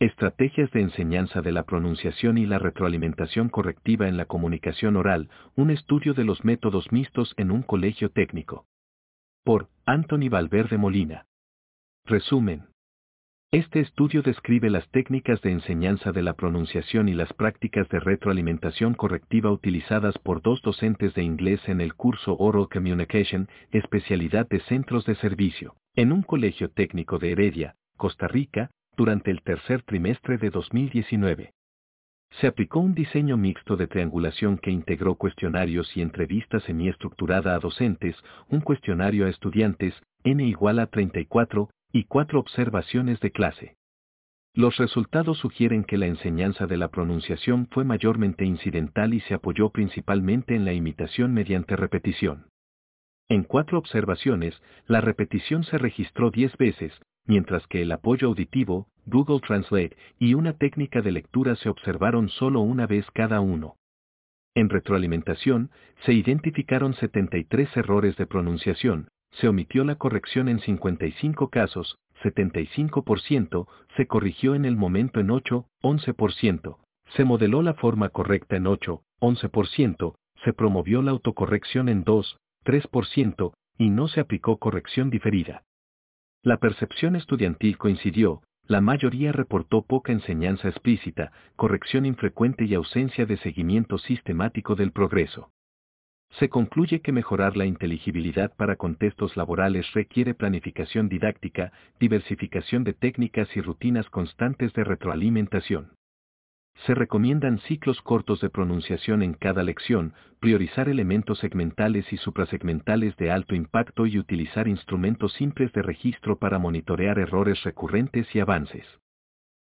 Estrategias de enseñanza de la pronunciación y la retroalimentación correctiva en la comunicación oral, un estudio de los métodos mixtos en un colegio técnico. Por Anthony Valverde Molina. Resumen. Este estudio describe las técnicas de enseñanza de la pronunciación y las prácticas de retroalimentación correctiva utilizadas por 2 docentes de inglés en el curso Oral Communication, especialidad de centros de servicio, en un colegio técnico de Heredia, Costa Rica, durante el tercer trimestre de 2019. Se aplicó un diseño mixto de triangulación que integró cuestionarios y entrevistas semiestructurada a docentes, un cuestionario a estudiantes, n igual a 34, y 4 observaciones de clase. Los resultados sugieren que la enseñanza de la pronunciación fue mayormente incidental y se apoyó principalmente en la imitación mediante repetición. En 4 observaciones, la repetición se registró 10 veces, mientras que el apoyo auditivo, Google Translate, y una técnica de lectura se observaron solo una vez cada uno. En retroalimentación, se identificaron 73 errores de pronunciación, se omitió la corrección en 55 casos, 75%, se corrigió en el momento en 8, 11%, se modeló la forma correcta en 8, 11%, se promovió la autocorrección en 2, 3%, y no se aplicó corrección diferida. La percepción estudiantil coincidió, la mayoría reportó poca enseñanza explícita, corrección infrecuente y ausencia de seguimiento sistemático del progreso. Se concluye que mejorar la inteligibilidad para contextos laborales requiere planificación didáctica, diversificación de técnicas y rutinas constantes de retroalimentación. Se recomiendan ciclos cortos de pronunciación en cada lección, priorizar elementos segmentales y suprasegmentales de alto impacto y utilizar instrumentos simples de registro para monitorear errores recurrentes y avances.